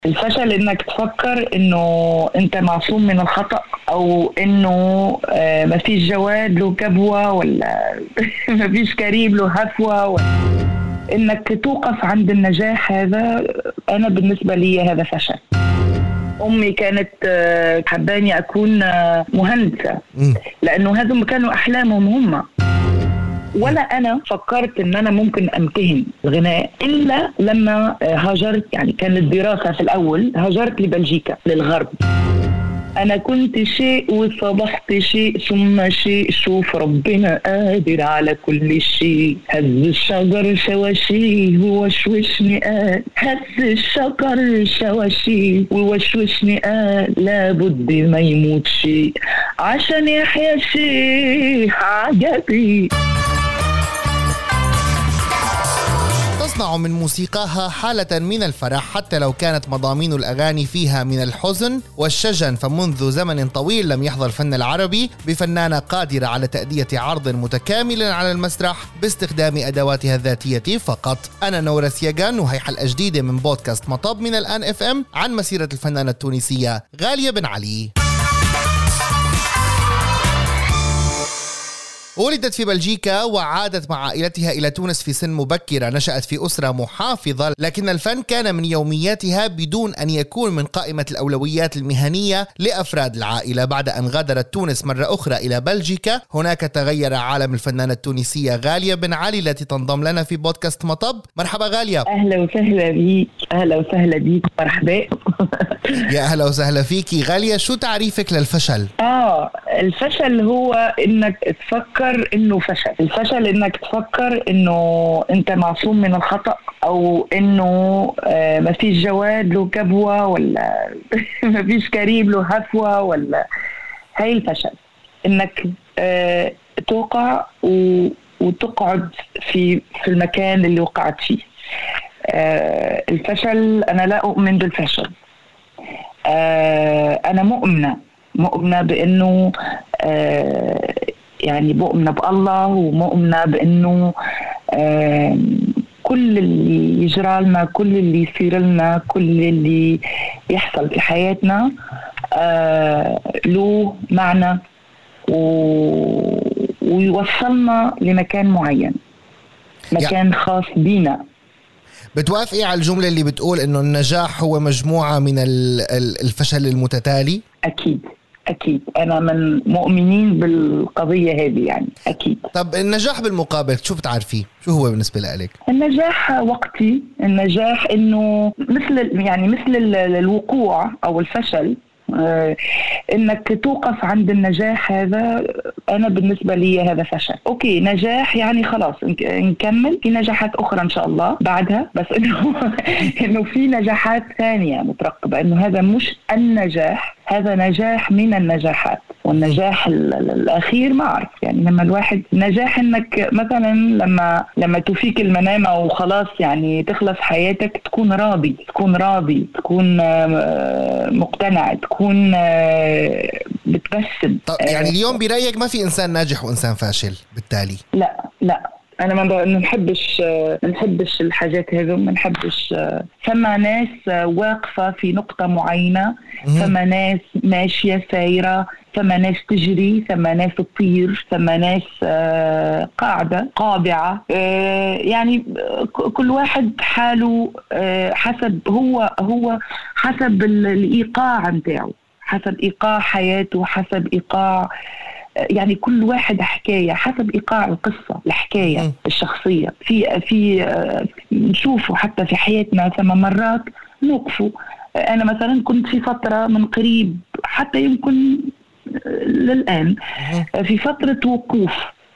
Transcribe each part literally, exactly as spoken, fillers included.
الفشل انك تفكر انه انت معصوم من الخطأ، او انه آه ما فيش جواد له كبوة، ولا ما فيش كريم له هفوة، ولا انك توقف عند النجاح. هذا انا بالنسبة لي هذا فشل. امي كانت حباني اكون مهندسة لانه هذا كانوا احلامهم هم، ولا أنا فكرت إن أنا ممكن أمتهن الغناء إلا لما هاجرت. يعني كانت دراسة في الأول، هاجرت لبلجيكا للغرب. أنا كنت شيء وصبحت شيء ثم شيء، شوف ربنا قادر على كل شيء. هز الشجر شواشيه ووشوشني قال، هز الشجر شواشيه ووشوشني قال، لابد ما يموت شيء عشان يحيا شيء عجبي. تصنع من موسيقاها حالة من الفرح حتى لو كانت مضامين الأغاني فيها من الحزن والشجن. فمنذ زمن طويل لم يحظى الفن العربي بفنانة قادرة على تأدية عرض متكامل على المسرح باستخدام أدواتها الذاتية فقط. أنا نورة سيغان، وهي حلقة جديدة من بودكاست مطب من الآن اف ام عن مسيرة الفنانة التونسية غالية بن علي. ولدت في بلجيكا وعادت مع عائلتها إلى تونس في سن مبكرة. نشأت في أسرة محافظة، لكن الفن كان من يومياتها بدون أن يكون من قائمة الأولويات المهنية لأفراد العائلة. بعد أن غادرت تونس مرة أخرى إلى بلجيكا، هناك تغير عالم الفنانة التونسية غالية بن علي التي تنضم لنا في بودكاست مطب. مرحبا غالية. أهلا وسهلا بيك. أهلا وسهلا بيك. مرحبا. يا أهلا وسهلا فيكي غالية. شو تعريفك للفشل؟ آه الفشل هو إنك تفكر انه فشل. الفشل انك تفكر انه انت معصوم من الخطأ، او انه آه ما فيش جواد له كبوة، ولا ما فيش كريم له هفوة، ولا هاي الفشل. انك آه توقع و... وتقعد في في المكان اللي وقعت فيه. آه الفشل، انا لا اؤمن بالفشل. آه انا مؤمنة مؤمنة بانه آه يعني مؤمنة بالله، ومؤمنة بأنه آه كل اللي يجرى لنا، كل اللي يصير لنا، كل اللي يحصل في حياتنا آه له معنى ويوصلنا لمكان معين، مكان خاص بينا. بتوافقي على الجملة اللي بتقول إنه النجاح هو مجموعة من الفشل المتتالي؟ أكيد أكيد، أنا من مؤمنين بالقضية هذه يعني أكيد. طب النجاح بالمقابل شو بتعرفيه؟ شو هو بالنسبة لك؟ النجاح وقتي. النجاح إنه مثل يعني مثل الوقوع أو الفشل، آه إنك توقف عند النجاح. هذا أنا بالنسبة لي هذا فشل. أوكي نجاح يعني خلاص نكمل في نجاحات أخرى إن شاء الله بعدها، بس إنه إنه في نجاحات ثانية مترقبة. إنه هذا مش النجاح، هذا نجاح من النجاحات. والنجاح الأخير ما أعرف يعني لما الواحد نجاح إنك مثلا لما لما تفيك المنام أو خلاص يعني تخلص حياتك، تكون راضي تكون راضي تكون مقتنع، تكون بتبسم. يعني اليوم برأيك ما في إنسان ناجح وإنسان فاشل بالتالي؟ لا لا، أنا ما نحبش نحبش الحاجات هذو، ما نحبش. فما ناس واقفة في نقطة معينة، فما ناس ماشية سايرة، فما ناس تجري، فما ناس تطير، فما ناس قاعدة قابعة. يعني كل واحد حاله حسب هو هو حسب الإيقاع متاعه، حسب إيقاع حياته، حسب إيقاع يعني كل واحد حكاية حسب إيقاع القصة، الحكاية م. الشخصية. في في نشوفه حتى في حياتنا ثم مرات نوقفوا. أنا مثلا كنت في فترة من قريب حتى يمكن للآن في فترة وقوف.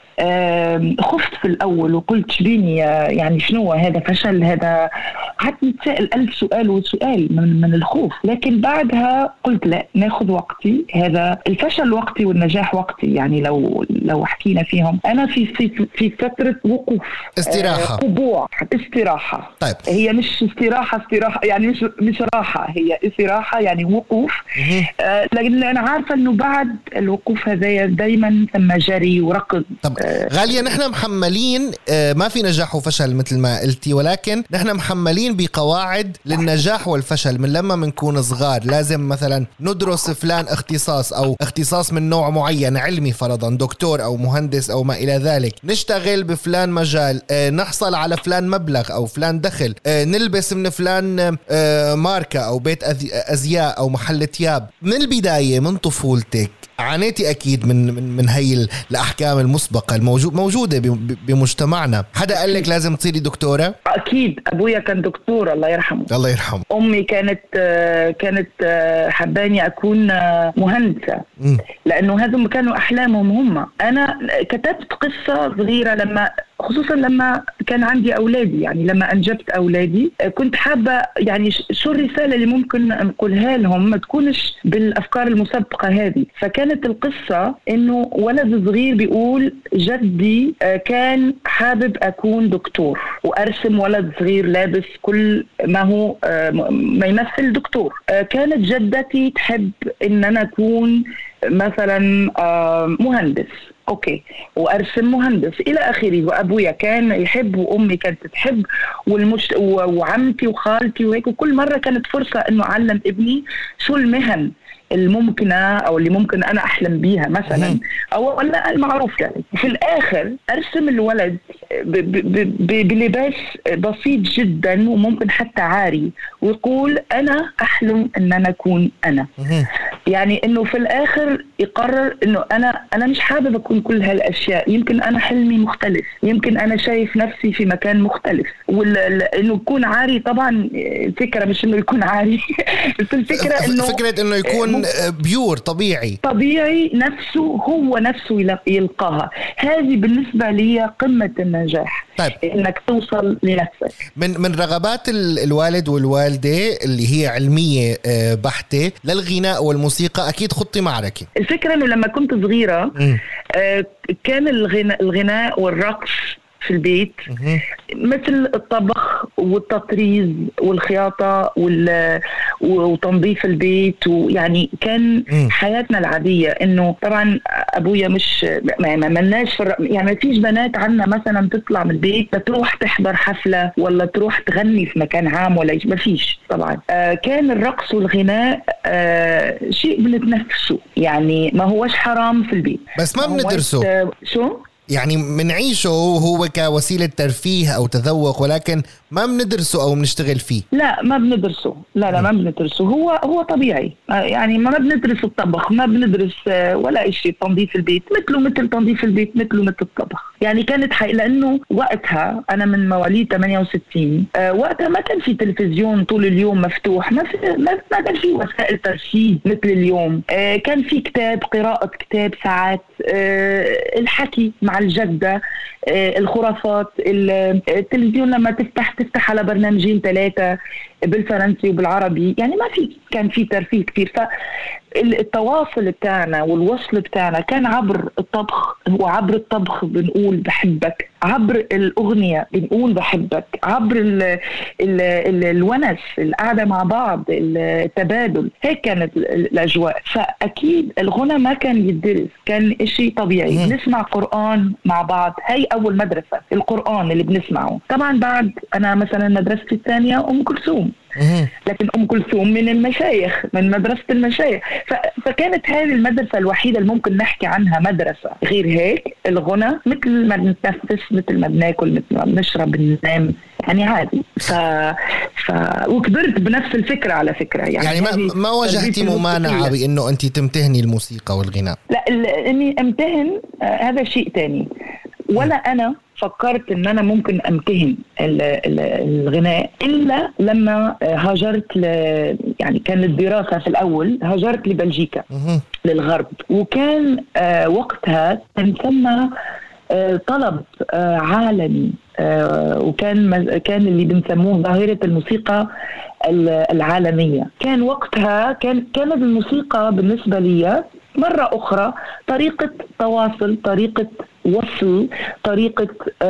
خفت في الأول وقلت شبيني يعني شنو هذا فشل، هذا حتى نتسأل ألف سؤال وسؤال من, من الخوف. لكن بعدها قلت لا، ناخذ وقتي. هذا الفشل وقتي والنجاح وقتي. يعني لو لو حكينا فيهم، أنا في في في فترة وقوف، استراحة، قبوع، استراحة. طيب هي مش استراحة استراحة يعني مش مش راحة، هي استراحة يعني وقوف. آه لكن أنا عارفة إنه بعد الوقوف هذا دايما ثم جري وركض. طب غالية نحن محملين ما في نجاح وفشل مثل ما قلتي، ولكن نحن محملين بقواعد للنجاح والفشل. من لما منكون صغار لازم مثلا ندرس فلان اختصاص أو اختصاص من نوع معين علمي، فرضا دكتور أو مهندس أو ما إلى ذلك، نشتغل بفلان مجال، نحصل على فلان مبلغ أو فلان دخل، نلبس من فلان ماركة أو بيت أزياء أو محل تياب. من البداية من طفولتك عانيتي أكيد من من من هاي الأحكام المسبقة الموجود موجودة بمجتمعنا. حدا قال لك لازم تصيري دكتورة؟ أكيد أبويا كان دكتور الله يرحمه. الله يرحمه. أمي كانت كانت حباني أكون مهندسة م. لأنه هذول كانوا أحلامهم هم. أنا كتبت قصة صغيرة لما خصوصا لما كان عندي أولادي، يعني لما أنجبت أولادي كنت حابة يعني شو الرسالة اللي ممكن نقولها لهم ما تكونش بالأفكار المسبقة هذه. فكانت القصة إنه ولد صغير بيقول جدي كان حابب أكون دكتور، وأرسم ولد صغير لابس كل ما هو ما يمثل دكتور. كانت جدتي تحب إن أنا أكون مثلا مهندس، اوكي، وارسم مهندس الى اخره. وابويا كان يحب وامي كانت تحب والمش... وعمتي وخالتي وهيك. وكل مره كانت فرصه انه اعلم ابني شو المهن الممكنة أو اللي ممكن أنا أحلم بيها مثلا أو ولا المعروف. يعني في الآخر أرسم الولد ب ب ب بلباس بسيط جدا وممكن حتى عاري، ويقول أنا أحلم أن أنا أكون أنا. يعني إنه في الآخر يقرر إنه أنا أنا مش حابب أكون كل هالأشياء، يمكن أنا حلمي مختلف، يمكن أنا شايف نفسي في مكان مختلف. وإنه يكون عاري طبعا الفكرة مش إنه يكون عاري بس الفكرة إنه فكرة إنه يكون بيور طبيعي طبيعي نفسه هو نفسه يلقاها. هذه بالنسبة لي قمة النجاح. طيب. إنك توصل لنفسك. من من رغبات الوالد والوالدة اللي هي علمية بحتة للغناء والموسيقى أكيد خطي معركة. الفكرة إنه لما كنت صغيرة كان الغناء, الغناء والرقص في البيت مثل الطبخ والتطريز والخياطة وتنظيف البيت. ويعني كان حياتنا العادية. إنه طبعا أبويا مش ما مناش يعني ما فيش بنات عنا مثلا تطلع من البيت تروح تحضر حفلة ولا تروح تغني في مكان عام ولا ما فيش طبعا. آه كان الرقص والغناء آه شيء بنتنفسه، يعني ما هوش حرام في البيت بس ما بندرسه. آه شو يعني منعيشه هو كوسيلة ترفيه أو تذوق، ولكن ما بندرسه أو بنشتغل فيه. لا ما بندرسه، لا لا ما بندرسه. هو هو طبيعي. يعني ما بندرس الطبخ، ما بندرس ولا شيء. تنظيف البيت مثله مثل تنظيف البيت مثله مثل الطبخ. يعني كانت حي... لأنه وقتها أنا من مواليد ثمانية وستين. أه وقتها ما كان في تلفزيون طول اليوم مفتوح، ما في ما, ما كان في وسائل ترفيه مثل اليوم. أه كان في كتاب، قراءة كتاب ساعات، أه الحكي مع الجدة، أه الخرافات. التلفزيون لما تفتح تفتح على برنامجين ثلاثة بالفرنسي وبالعربي، يعني ما في كان في ترفيه كتير. فالتواصل بتاعنا والوصل بتاعنا كان عبر الطبخ، وعبر الطبخ بنقول بحبك، عبر الأغنية بنقول بحبك، عبر ال ال ال الونس، القعدة مع بعض، التبادل. هيك كانت الأجواء. فأكيد الغنى ما كان يدرس، كان إشي طبيعي. بنسمع قرآن مع بعض، هاي أول مدرسة القرآن اللي بنسمعه. طبعا بعد أنا مثلا مدرستي الثانية أم كلثوم، لكن أم كلثوم من المشايخ، من مدرسة المشايخ. فكانت هذه المدرسة الوحيدة اللي ممكن نحكي عنها مدرسة. غير هيك الغنى مثل ما بنتنفس، مثل ما بناكل، مثل ما بنشرب، بننام، يعني عادي. ف... ف... وكبرت بنفس الفكرة على فكرة. يعني, يعني ما, ما واجهتي ممانعة بأنه أنت تمتهني الموسيقى والغناء؟ لا، إني أمتهن آه هذا شيء تاني. ولا أنا فكرت ان انا ممكن امتهن الغناء الا لما هاجرت ل... يعني كانت دراسة في الاول، هاجرت لبلجيكا للغرب. وكان آه وقتها كان ثم آه طلب آه عالمي، آه وكان كان اللي بنسموه ظاهرة الموسيقى العالمية. كان وقتها كان كانت الموسيقى بالنسبة لي مرة أخرى طريقة تواصل، طريقة وصل طريقة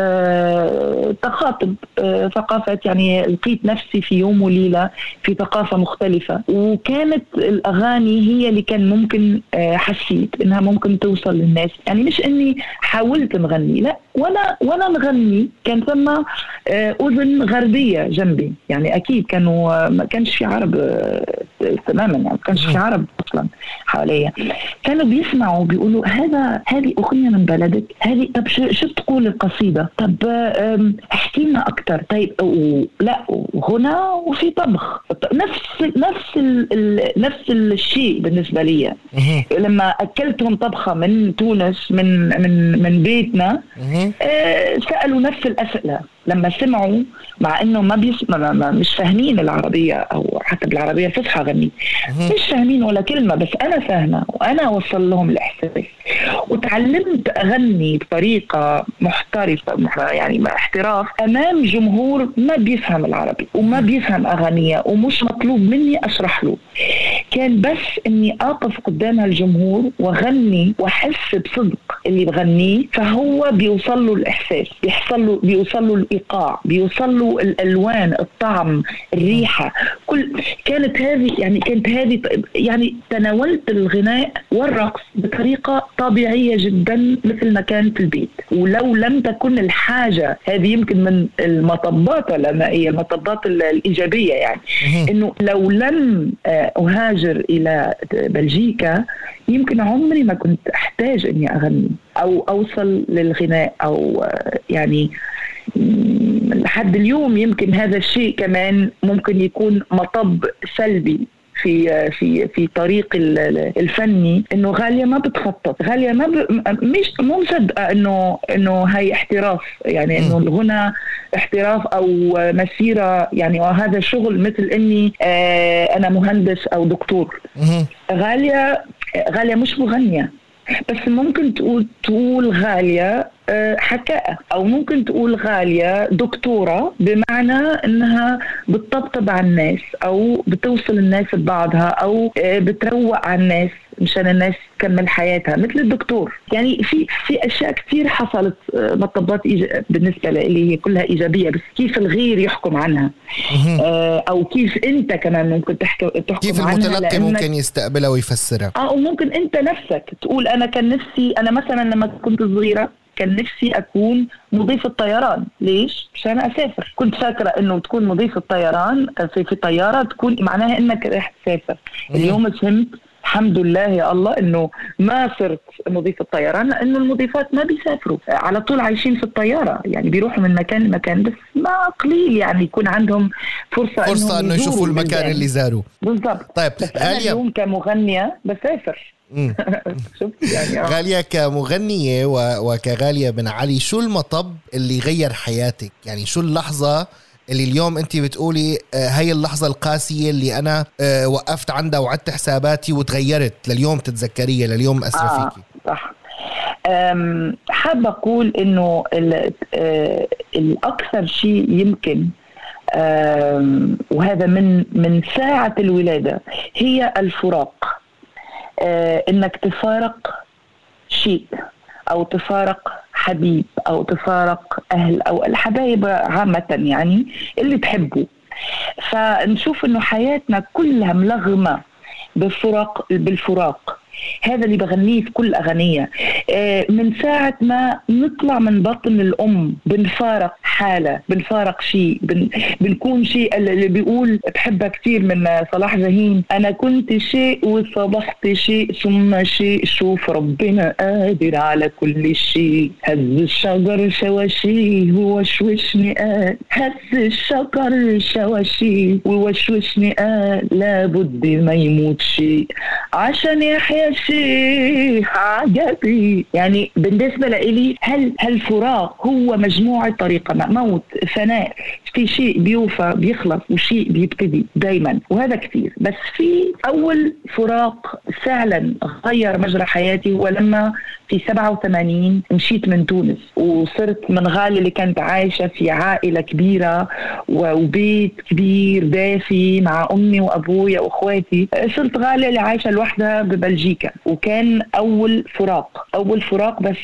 آه تخاطب آه ثقافات. يعني لقيت نفسي في يوم وليلة في ثقافة مختلفة، وكانت الأغاني هي اللي كان ممكن آه حسيت إنها ممكن توصل للناس. يعني مش إني حاولت نغني، لا، وأنا وأنا نغني كان ثم آه أذن غربية جنبي. يعني أكيد كانوا ما كانش في عرب آه تماما، يعني ما كانش في عرب أصلا حواليا. كانوا بيسمعوا بيقولوا هذا هذه أغنية من بلدك، هذه طب شو تقول القصيدة، طب احكي لنا أكتر. طيب لا، غنى وفي طبخ، نفس نفس ال نفس الشيء بالنسبة لي. لما أكلتهم طبخة من تونس من من من بيتنا سألوا نفس الأسئلة لما سمعوا، مع انه ما بيسمع ما مش فاهمين العربيه، او حتى بالعربيه الفصحى غني مش فاهمين ولا كلمه، بس انا فاهمه وانا اوصل لهم الاحساس. وتعلمت اغني بطريقه محترفه، يعني احتراف امام جمهور ما بيفهم العربي وما بيفهم اغانيه، ومش مطلوب مني اشرح له. كان بس اني اقف قدام الجمهور واغني واحس بصدق اللي بغنيه، فهو بيوصل له الاحساس، بيحصل له بيوصل له الايقاع، بيوصل له الالوان، الطعم، الريحه، كل كانت هذه يعني كانت هذه يعني تناولت الغناء والرقص بطريقه طبيعيه جدا مثل ما كان في البيت. ولو لم تكن الحاجه هذه، يمكن من المطبات المائيه، المطبات الايجابيه، يعني انه لو لم اهاجر الى بلجيكا يمكن عمري ما كنت احتاج اني اغني او اوصل للغناء، او يعني لحد اليوم يمكن هذا الشيء كمان ممكن يكون مطب سلبي في في في طريق الفني، انه غاليه ما بتخطط، غاليه ما ب... مش مو مصدقه انه انه هي احتراف، يعني انه الغنى احتراف او مسيره، يعني وهذا شغل مثل اني آه انا مهندس او دكتور. غاليه غاليه مش مغنيه، بس ممكن تقول تقول غاليه حكاءة، أو ممكن تقول غالية دكتورة، بمعنى أنها بتطبطب على الناس أو بتوصل الناس ببعضها أو بتروق على الناس مشان الناس تكمل حياتها مثل الدكتور. يعني في في أشياء كتير حصلت، مطبات بالنسبة لي هي كلها إيجابية، بس كيف الغير يحكم عنها أو كيف أنت كمان ممكن تحكم تحكم كيف المتلقي ممكن يستقبلها ويفسرها، أو ممكن أنت نفسك تقول أنا كان نفسي، أنا مثلا لما كنت صغيرة كان نفسي أكون مضيف الطيران. ليش؟ عشان أسافر. كنت فاكرة إنه تكون مضيف الطيران في, في طيارة تكون معناها إنك راح تسافر. اليوم فهمت الحمد لله يا الله إنه ما صرت مضيف الطيران، لأنه المضيفات ما بيسافروا، على طول عايشين في الطيارة، يعني بيروحوا من مكان لمكان، بس ما قليل يعني يكون عندهم فرصة فرصة إنه يشوفوا المكان اللي زاروا. بالضبط. طيب غالية، اليوم كمغنية بسافر. يعني غالية كمغنية وكغالية بن علي، شو المطب اللي غير حياتك؟ يعني شو اللحظة اللي اليوم انت بتقولي هاي اللحظة القاسية اللي انا وقفت عندها وعدت حساباتي وتغيرت لليوم تتذكريها، لليوم أسرى فيكي؟ آه صح. حابة أقول إنه الأكثر شيء يمكن وهذا من من ساعة الولادة هي الفراق. آه إنك تفارق شيء، أو تفارق حبيب، أو تفارق أهل، أو الحبايب عامة يعني اللي تحبه. فنشوف إنه حياتنا كلها ملغمة بالفراق بالفراق. هذا اللي بغنيه في كل أغنية. آه من ساعة ما نطلع من بطن الأم بنفارق حالة، بنفارق شيء، بن بنكون شيء. اللي بيقول بحبها كتير من صلاح جاهين، أنا كنت شيء وصبحت شيء ثم شيء، شوف ربنا قادر على كل شيء. هز الشجر شواشيه ووشوشني قال، هز الشجر شواشيه ووشوشني قال، لابد ما يموت شيء عشان يحيى شيء عجبي. يعني بالنسبة لإلي هل هالفراق هو مجموعة طريقة، موت، فناء، في شيء بيوفى بيخلص وشيء بيبتدي دايما، وهذا كثير. بس في أول فراق فعلا غير مجرى حياتي هو لما في سبعة وثمانين مشيت من تونس وصرت من غالية اللي كانت عايشة في عائلة كبيرة وبيت كبير دافي مع أمي وأبويا وأخواتي، صرت غالية اللي عايشة لوحدها ببلجيكا. وكان أول فراق أول فراق بس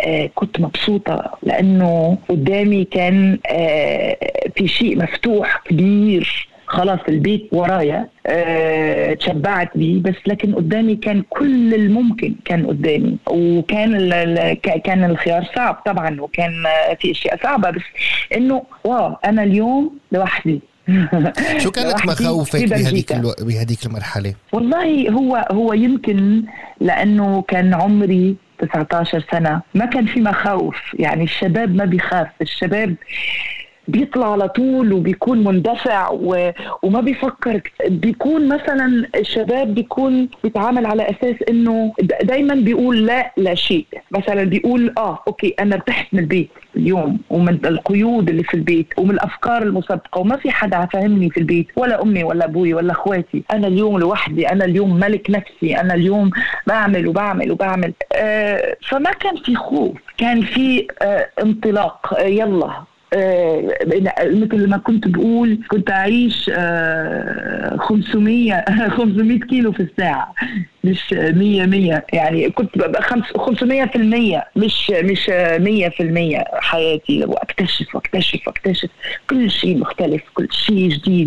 آه كنت مبسوطة لأنه قدامي كان آه في شيء مفتوح كبير، خلاص البيت ورايا أه تشبعت بيه، بس لكن قدامي كان كل الممكن كان قدامي، وكان كان الخيار صعب طبعا، وكان في اشياء صعبة، بس انه واو انا اليوم لوحدي. شو كانت مخاوفك بهديك الو... بهديك المرحلة؟ والله هو هو يمكن لانه كان عمري تسعة عشر سنة، ما كان في مخاوف. يعني الشباب ما بيخاف، الشباب بيطلع على طول وبيكون مندفع و... وما بيفكر. بيكون مثلا الشباب بيكون بيتعامل على أساس إنه دايما بيقول لا لا شيء. مثلا بيقول آه أوكي أنا ارتحت من البيت اليوم ومن القيود اللي في البيت ومن الأفكار المسبقة، وما في حدا فهمني في البيت، ولا أمي ولا أبوي ولا أخواتي. أنا اليوم لوحدي، أنا اليوم ملك نفسي، أنا اليوم بعمل وبعمل وبعمل. آه فما كان في خوف، كان في آه انطلاق. آه يلا آه مثل ما كنت بقول كنت أعيش آه خمسمية خمسمية كيلو في الساعة، مش مية مية. يعني كنت ببقى خمسمية في المية، مش مش مية في المية حياتي، وأكتشف وأكتشف وأكتشف كل شيء مختلف، كل شيء جديد.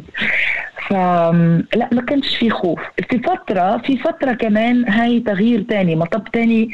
فلا ما كانش في خوف. في فترة في فترة كمان هاي تغيير تاني، مطب تاني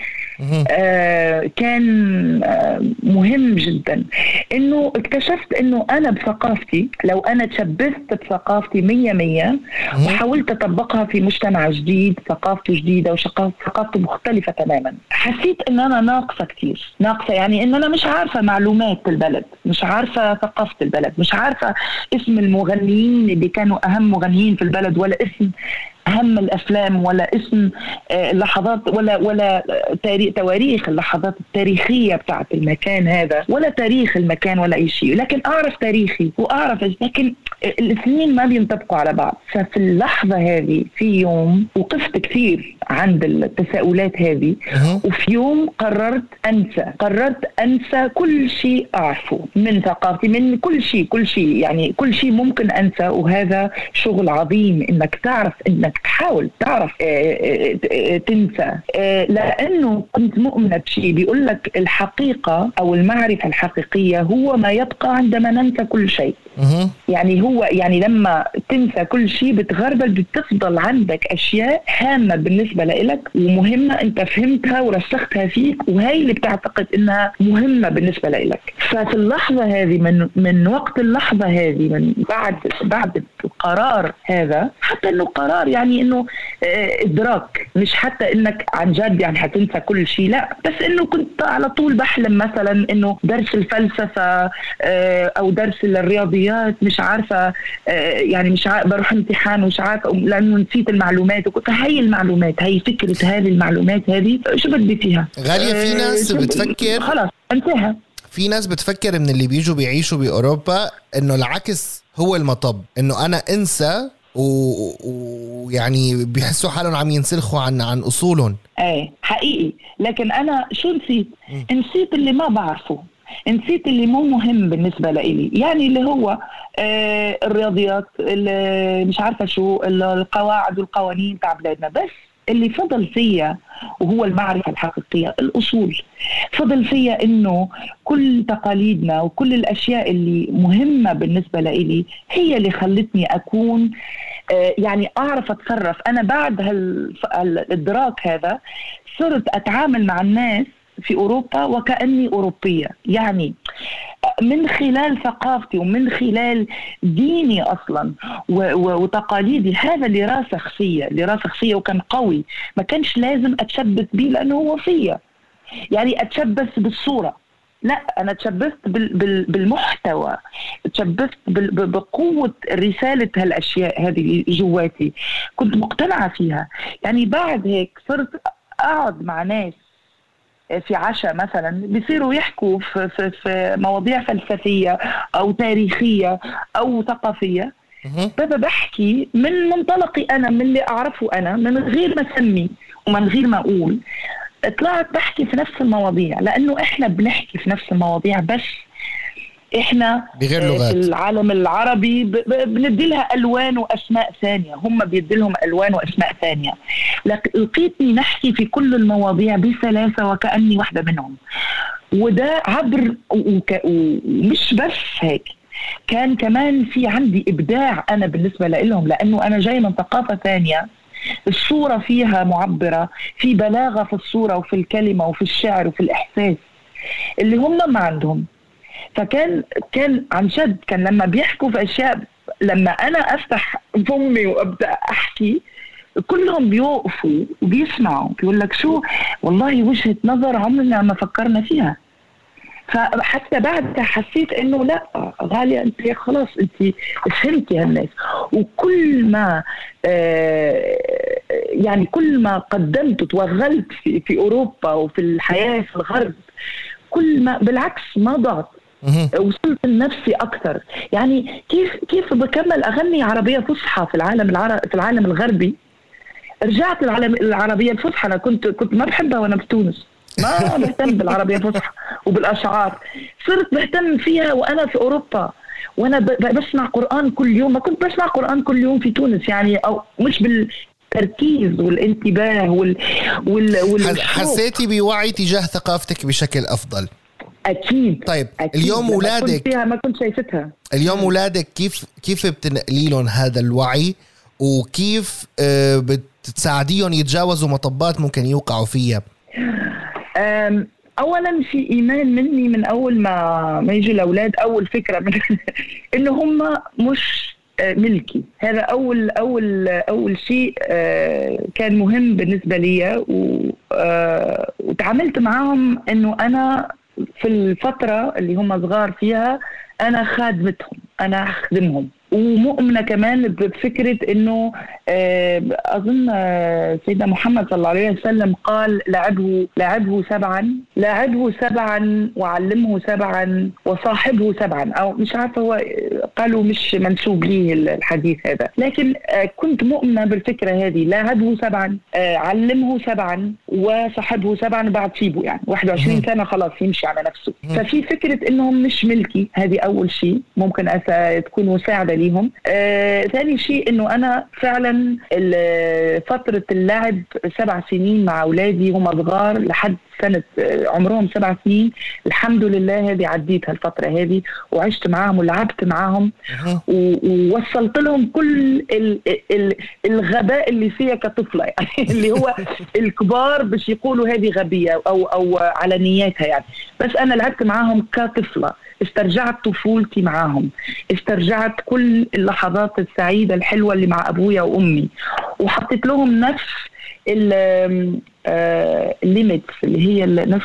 آه كان آه مهم جدا، انه اكتشفت انه انا بثقافتي، لو انا تشبثت بثقافتي مية مية وحاولت اطبقها في مجتمع جديد، ثقافته جديدة وثقافته مختلفة تماما، حسيت ان انا ناقصة كتير. ناقصة يعني ان انا مش عارفة معلومات البلد، مش عارفة ثقافة البلد، مش عارفة اسم المغنيين اللي كانوا اهم مغنيين في البلد، ولا اسم أهم الأفلام، ولا اسم اللحظات، ولا ولا تواريخ اللحظات التاريخية بتاعت المكان هذا، ولا تاريخ المكان ولا أي شيء. لكن أعرف تاريخي وأعرف، لكن الاثنين ما بينطبقوا على بعض. ففي اللحظة هذه في يوم وقفت كثير عند التساؤلات هذه، وفي يوم قررت أنسى قررت أنسى كل شيء أعرفه من ثقافتي، من كل شيء كل شيء يعني كل شيء ممكن أنسى. وهذا شغل عظيم، إنك تعرف إنك تحاول تعرف اه اه تنسى، اه لأنه كنت مؤمنة بشيء بيقول لك الحقيقة أو المعرفة الحقيقية هو ما يبقى عندما ننسى كل شيء. يعني هو يعني لما تنسى كل شيء بتغربل، بتفضل عندك أشياء هامة بالنسبة لإلك ومهمة أنت فهمتها ورسختها فيك، وهي اللي بتعتقد إنها مهمة بالنسبة لإلك. ففي اللحظة هذه، من من وقت اللحظة هذه، من بعد بعد القرار هذا، حتى إنه قرار يعني إنه اه إدراك، مش حتى إنك عن جد يعني هتنسى كل شيء، لا، بس إنه كنت على طول بحلم مثلا إنه درس الفلسفة اه أو درس الرياضيات مش عارفة يعني مش عارفة بروح امتحان ومش عارفة لأنه نسيت المعلومات. وكنت هاي المعلومات، هاي فكرة هذه المعلومات هذه شو بدي فيها غالية. في ناس بتفكر خلاص انتهى. في ناس بتفكر من اللي بيجوا بيعيشوا بأوروبا إنه العكس هو المطب، إنه أنا أنسى ويعني و... بيحسوا حالهم عم ينسلخوا عن عن أصولهم. ايه حقيقي. لكن أنا شو نسيت؟ م. نسيت اللي ما بعرفه، نسيت اللي مو مهم بالنسبة لإلي، يعني اللي هو آه الرياضيات، اللي مش عارفة شو، القواعد والقوانين تاع بلادنا. بس اللي فضل فيا وهو المعرفة الحقيقية، الأصول. فضل فيا إنه كل تقاليدنا وكل الأشياء اللي مهمة بالنسبة لإلي هي اللي خلتني أكون آه يعني أعرف أتصرف. أنا بعد هالإدراك هذا صرت أتعامل مع الناس في أوروبا وكأني أوروبية، يعني من خلال ثقافتي ومن خلال ديني أصلا وتقاليدي. هذا اللي راسخ فيا، اللي راسخ فيا وكان قوي، ما كانش لازم أتشبث بيه لأنه هو فيا، يعني أتشبث بالصورة، لا، أنا تشبثت بالمحتوى، تشبثت بقوة رسالة هالأشياء هذه جواتي، كنت مقتنعة فيها. يعني بعد هيك صرت أقعد مع ناس في عشاء مثلا بيصيروا يحكوا في, في, في مواضيع فلسفية أو تاريخية أو ثقافية، بابا بحكي من منطلقي أنا، من اللي أعرفه أنا، من غير ما أسمي ومن غير ما أقول. طلعت بحكي في نفس المواضيع، لأنه إحنا بنحكي في نفس المواضيع، بس إحنا في العالم العربي بندي لها ألوان وأسماء ثانية، هم بيدي لهم ألوان وأسماء ثانية. لقيتني نحكي في كل المواضيع بسلاسة وكأني واحدة منهم. وده عبر وك... ومش بس هيك، كان كمان في عندي إبداع أنا بالنسبة لهم، لأنه أنا جاي من ثقافة ثانية الصورة فيها معبرة، في بلاغة في الصورة وفي الكلمة وفي الشعر وفي الإحساس اللي هم ما عندهم. فكان كان عن جد كان لما بيحكوا في أشياء، لما أنا أفتح فمي وأبدأ أحكي كلهم بيوقفوا وبيسمعوا، بيقول لك شو والله وجهة نظر عمرنا ما فكرنا فيها. فحتى بعدها حسيت انه لا غالية انت خلاص انت فهمتي هالناس، وكل ما آه يعني كل ما قدمت وتوغلت في, في اوروبا وفي الحياة في الغرب، كل ما بالعكس ما ضعت، وصلت لنفسي اكثر. يعني كيف كيف بكمل اغني عربية فصحى في العالم العربي في العالم الغربي، رجعت العالم العربية الفصحى. انا كنت كنت ما بحبها وانا في تونس، ما بهتم بالعربية الفصحى وبالأشعار، صرت بهتم فيها وأنا في أوروبا، وأنا بسمع قرآن كل يوم. ما كنت بسمع قرآن كل يوم في تونس يعني، أو مش بالتركيز والانتباه وال وال, وال... حسيتي بوعي تجاه ثقافتك بشكل أفضل؟ أكيد. طيب أكيد. اليوم أولادك فيها ما كنت شايفتها. اليوم أولادك كيف كيف بتنقلي لهم هذا الوعي، وكيف بتساعديهم يتجاوزوا مطبات ممكن يوقعوا فيها؟ اولا في ايمان مني من اول ما ما يجي الاولاد، اول فكره من انه هم مش ملكي. هذا اول اول اول شيء كان مهم بالنسبه لي، وتعاملت معهم انه انا في الفتره اللي هم صغار فيها انا خادمتهم، انا اخدمهم، ومؤمنة كمان بفكرة انه اظن سيدنا محمد صلى الله عليه وسلم قال لعبه لعبه سبعا لعبه سبعا وعلمه سبعا وصاحبه سبعا، او مش عارفة هو قالوا مش منسوب لي الحديث هذا، لكن كنت مؤمنة بالفكرة هذه، لعبه سبعا علمه سبعا وصاحبه سبعا، بعد سيبه يعني واحد وعشرين سنة خلاص يمشي على نفسه. ففي فكرة انهم مش ملكي، هذه اول شيء ممكن تكون مساعدة ليهم. آه، ثاني شيء انه انا فعلا فترة اللعب سبع سنين مع اولادي هم صغار لحد سنة عمرهم سبع سنين، الحمد لله هذه عديتها الفترة هذه، وعشت معهم ولعبت معهم ووصلت لهم كل ال ال الغباء اللي فيها كطفلة يعني اللي هو الكبار باش يقولوا هذه غبية او او على نياتها يعني، بس انا لعبت معهم كطفلة، استرجعت طفولتي معاهم، استرجعت كل اللحظات السعيدة الحلوة اللي مع أبويا وأمي، وحطيت لهم نفس الليميتس اللي هي نفس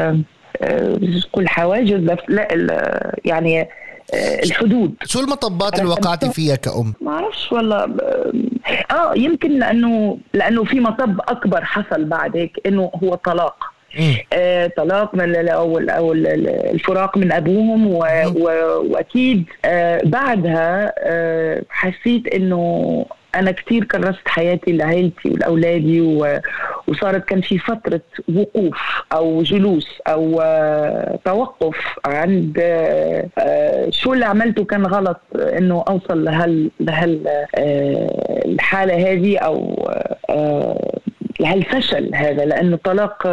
كل حواجز، لا يعني الحدود. شو المطبات اللي وقعتي فيها كأم؟ ما أعرفش والله. آه يمكن لأنه لأنه في مطب أكبر حصل بعد هيك، إنه هو طلاق. آه، طلاق من أو أو الفراق من أبوهم، و و وأكيد آه بعدها آه حسيت إنه أنا كتير كرست حياتي لعائلتي ولأولادي، وصارت كان في فترة وقوف أو جلوس أو آه توقف عند آه آه شو اللي عملته كان غلط، إنه أوصل لهال لهال آه الحالة هذه أو آه لهالفشل هذا، لأنه الطلاق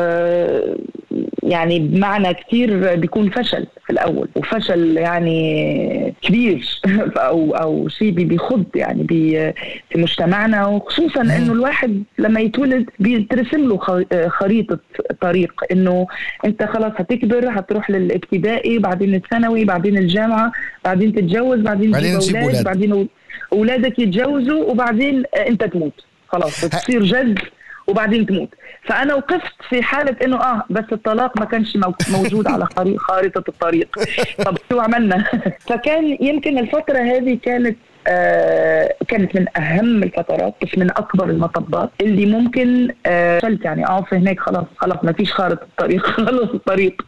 يعني بمعنى كتير بيكون فشل في الأول، وفشل يعني كبير أو أو شيء بيخض يعني بي في مجتمعنا، وخصوصا إنه الواحد لما يتولد بيترسم له خريطة طريق، إنه أنت خلاص هتكبر، هتروح للابتدائي، بعدين الثانوي، بعدين الجامعة، بعدين تتجوز، بعدين تجيب أولاد، بعدين أولادك يتجوزوا، وبعدين أنت تموت خلاص بتصير جد وبعدين تموت. فأنا وقفت في حالة إنه آه بس الطلاق ما كانش موجود على خارطة الطريق. طب شو عملنا؟ فكان يمكن الفترة هذه كانت آه كانت من أهم الفترات، بس من أكبر المطبات اللي ممكن آه شلت يعني أقف هناك خلاص خلاص ما فيش خارطة الطريق، خلص الطريق.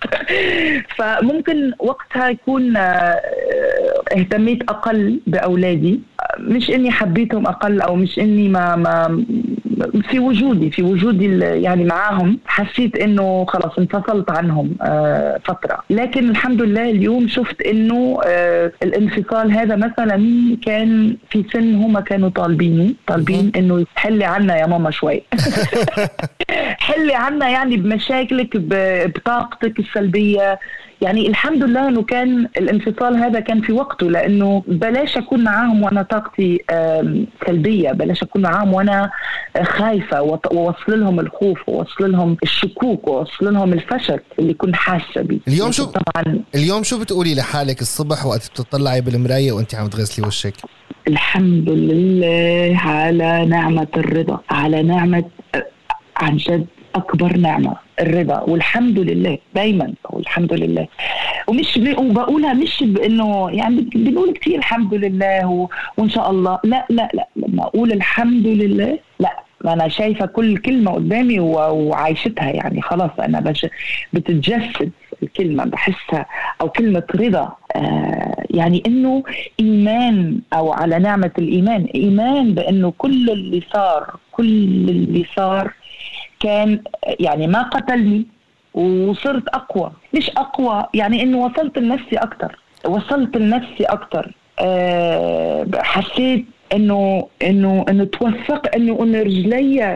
فممكن وقتها يكون آه اهتميت أقل بأولادي، مش إني حبيتهم أقل أو مش إني ما ما في وجودي في وجودي يعني معاهم حسيت إنه خلاص انفصلت عنهم آه فترة، لكن الحمد لله اليوم شفت إنه آه الانفصال هذا مثلا كان في سن هما كانوا طالبين طالبين إنه يحلي عنا يا ماما شوي. حلي عنا يعني بمشاكلك بطاقتك السلبية. يعني الحمد لله انه كان الانفصال هذا كان في وقته، لانه بلاش اكون معاهم وانا طاقتي سلبيه، بلاش اكون معاهم وانا خايفه واوصل لهم الخوف واوصل لهم الشكوك واوصل لهم الفشل اللي كنت حاسه بيه. اليوم شو طبعا اليوم شو بتقولي لحالك الصبح وقت بتطلعي بالمرايه وانت عم تغسلي وشك؟ الحمد لله على نعمه الرضا، على نعمه عن جد أكبر نعمة الرضا، والحمد لله دايما، والحمد لله. ومش وبقولها مش بأنه يعني بنقول كتير الحمد لله و... وإن شاء الله، لا لا لا لما أقول الحمد لله لا، ما أنا شايفة كل كلمة قدامي و... وعايشتها، يعني خلاص أنا بش... بتتجسد الكلمة بحسها، أو كلمة رضا. آه يعني إنه إيمان، أو على نعمة الإيمان، إيمان بأنه كل اللي صار كل اللي صار كان يعني ما قتلني وصرت أقوى، مش أقوى يعني إنه وصلت لنفسي أكتر، وصلت لنفسي أكتر. أه حسيت إنه إنه إنه توثق إنه إنه رجلي،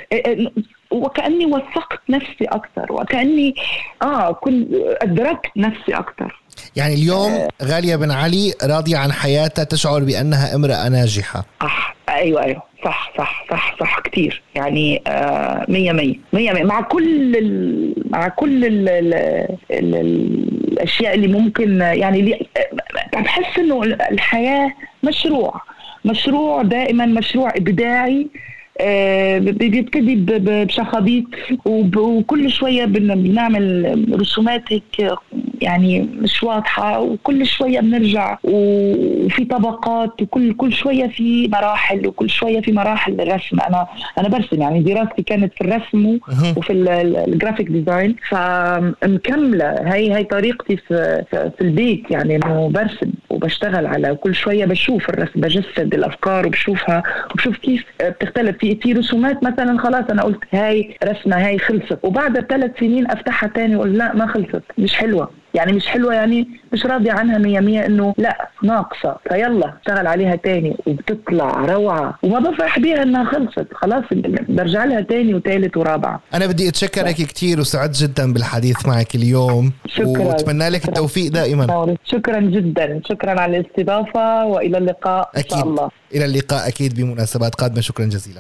وكأني وثقت نفسي أكتر، وكأني آه كنت أدركت نفسي أكتر. يعني اليوم غالية بن علي راضية عن حياتها، تشعر بأنها امرأة ناجحة. صح، أيوة أيوة صح صح صح صح كتير، يعني آه مية مية مية مية مع كل ال مع كل ال ال ال الأشياء اللي ممكن، يعني بحس إنه الحياة مشروع مشروع دائما مشروع إبداعي، آه بيبتدي بشخابيط، وكل شوية بنعمل رسومات هيك يعني مش واضحة، وكل شوية بنرجع وفي طبقات، وكل كل شوية في مراحل، وكل شوية في مراحل الرسم. أنا أنا برسم، يعني دراستي كانت في الرسم وفي الجرافيك ديزاين، فمكملة هاي هاي طريقتي في في البيت، يعني إنه برسم وبشتغل على كل شوية بشوف الرسم، بجسد الأفكار وبشوفها وبشوف كيف بتختلف. في في رسومات مثلا خلاص أنا قلت هاي رسمة هاي خلصت، وبعد ثلاث سنين أفتحها تاني وقول لا ما خلصت، مش حلوة، يعني مش حلوة، يعني مش راضية عنها مية مية، إنه لا ناقصة، فيلا اشتغل عليها تاني وبتطلع روعة، وما بفرح بيها إنها خلصت، خلاص برجع لها تاني وثالث ورابع. أنا بدي أتشكرك كتير، وسعدت جدا بالحديث معك اليوم، شكرا، وأتمنى لك التوفيق دائما. شكرا جدا، شكرا على الاستضافة، وإلى اللقاء إن شاء الله. إلى اللقاء أكيد بمناسبات قادمة. شكرا جزيلا.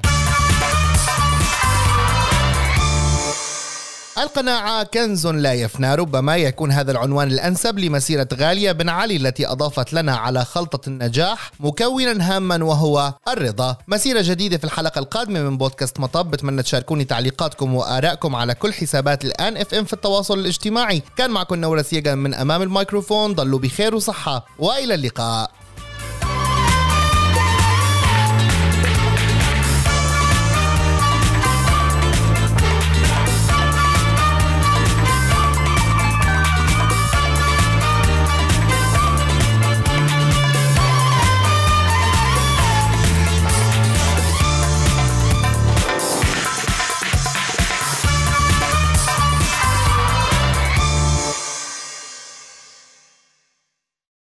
القناعة كنز لا يفنى، ربما يكون هذا العنوان الأنسب لمسيرة غالية بن علي التي أضافت لنا على خلطة النجاح مكونا هاما وهو الرضا. مسيرة جديدة في الحلقة القادمة من بودكاست مطب. بتمنى تشاركوني تعليقاتكم وآرائكم على كل حسابات الآن اف ام في التواصل الاجتماعي. كان معكم نورة سيغا من أمام الميكروفون، ضلوا بخير وصحة، وإلى اللقاء.